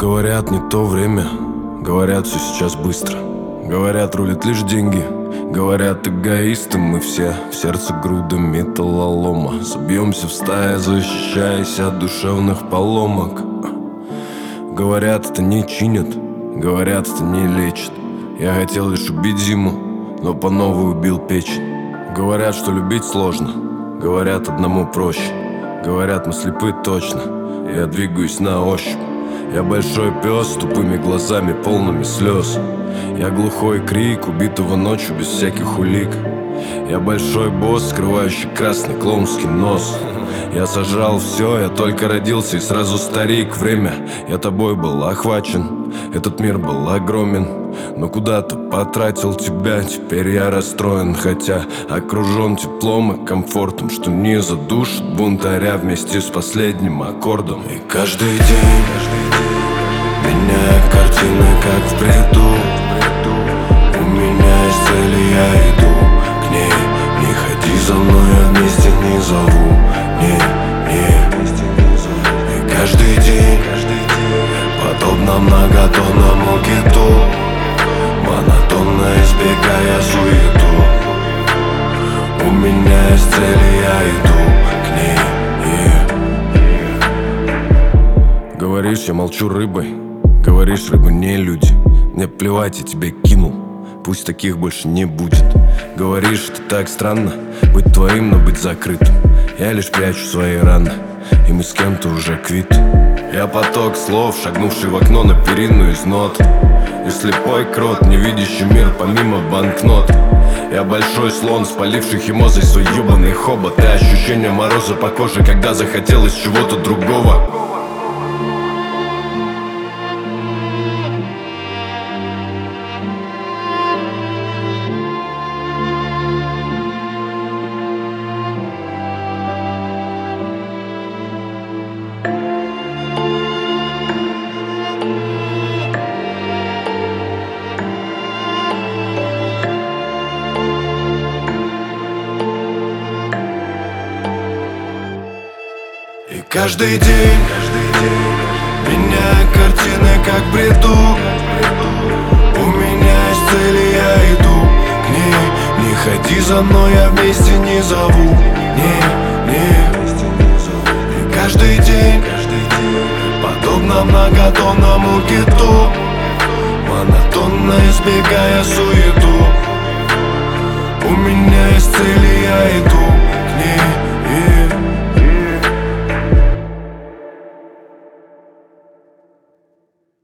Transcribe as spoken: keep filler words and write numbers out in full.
Говорят, не то время, говорят, все сейчас быстро. Говорят, рулят лишь деньги, говорят, эгоисты мы все. В сердце груда металлолома. Собьемся в стае, защищаясь от душевных поломок. Говорят, это не чинят, говорят, это не лечит. Я хотел лишь убить зиму, но по новой убил печень. Говорят, что любить сложно, говорят, одному проще. Говорят, мы слепы точно, я двигаюсь на ощупь. Я большой пес с тупыми глазами, полными слез. Я глухой крик убитого ночью без всяких улик. Я большой босс, скрывающий красный клоунский нос. Я сожрал все, я только родился и сразу старик. Время, я тобой был охвачен, этот мир был огромен. Но куда-то потратил тебя, теперь я расстроен. Хотя окружен теплом и комфортом, что не задушит бунтаря вместе с последним аккордом. И каждый день меняя картины, как в бреду. У меня есть цель, и я иду к ней. Не ходи за мной, я вместе не зову. Не, не. И каждый день подобно многотонному киту, монотонно избегая суету. У меня есть цель, и я иду к ней. Говоришь, я молчу рыбой. Говоришь, рыбы не люди. Мне плевать, я тебя кинул, пусть таких больше не будет. Говоришь, это так странно, быть твоим, но быть закрытым. Я лишь прячу свои раны, и мы с кем-то уже квиты. Я поток слов, шагнувший в окно на перину из нот. И слепой крот, не видящий мир помимо банкнот. Я большой слон, спаливший химозой свой ебаный хобот. И ощущение мороза по коже, когда захотелось чего-то другого. И каждый день меняя картины, как в бреду. У меня есть цель, и я иду к ней. Не ходи за мной, я вместе не зову. Не, не. И каждый день подобно многотонному киту, монотонно избегая суету. У меня есть цель, и я иду